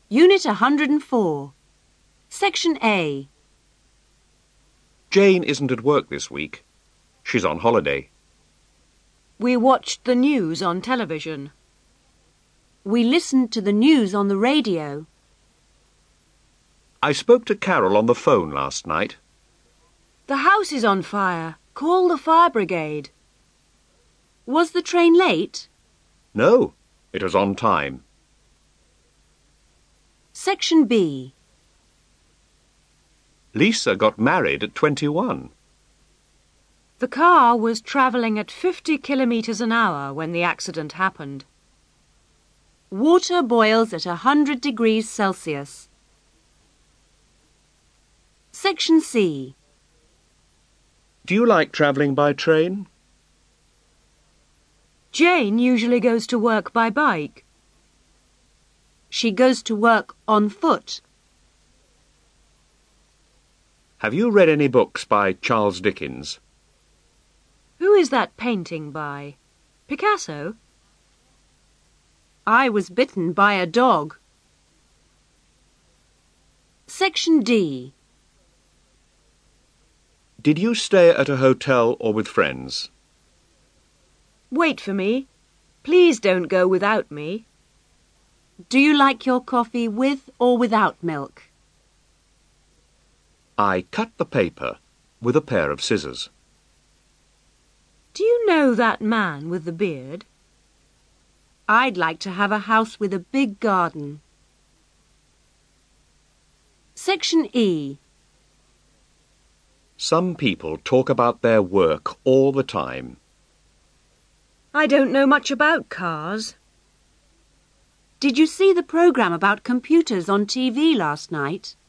Unit 104. Section A. Jane isn't at work this week. She's on holiday. We watched the news on television. We listened to the news on the radio. I spoke to Carol on the phone last night. The house is on fire. Call the fire brigade. Was the train late? No, it was on time. Section B. Lisa got married at 21. The car was travelling at 50 kilometres an hour when the accident happened. Water boils at 100 degrees Celsius. Section C. Do you like travelling by train? Jane usually goes to work by bike. She goes to work on foot. Have you read any books by Charles Dickens? Who is that painting by? Picasso? I was bitten by a dog. Section D. Did you stay at a hotel or with friends? Wait for me. Please don't go without me. Do you like your coffee with or without milk? I cut the paper with a pair of scissors. Do you know that man with the beard? I'd like to have a house with a big garden. Section E. Some people talk about their work all the time. I don't know much about cars. Did you see the programme about computers on TV last night?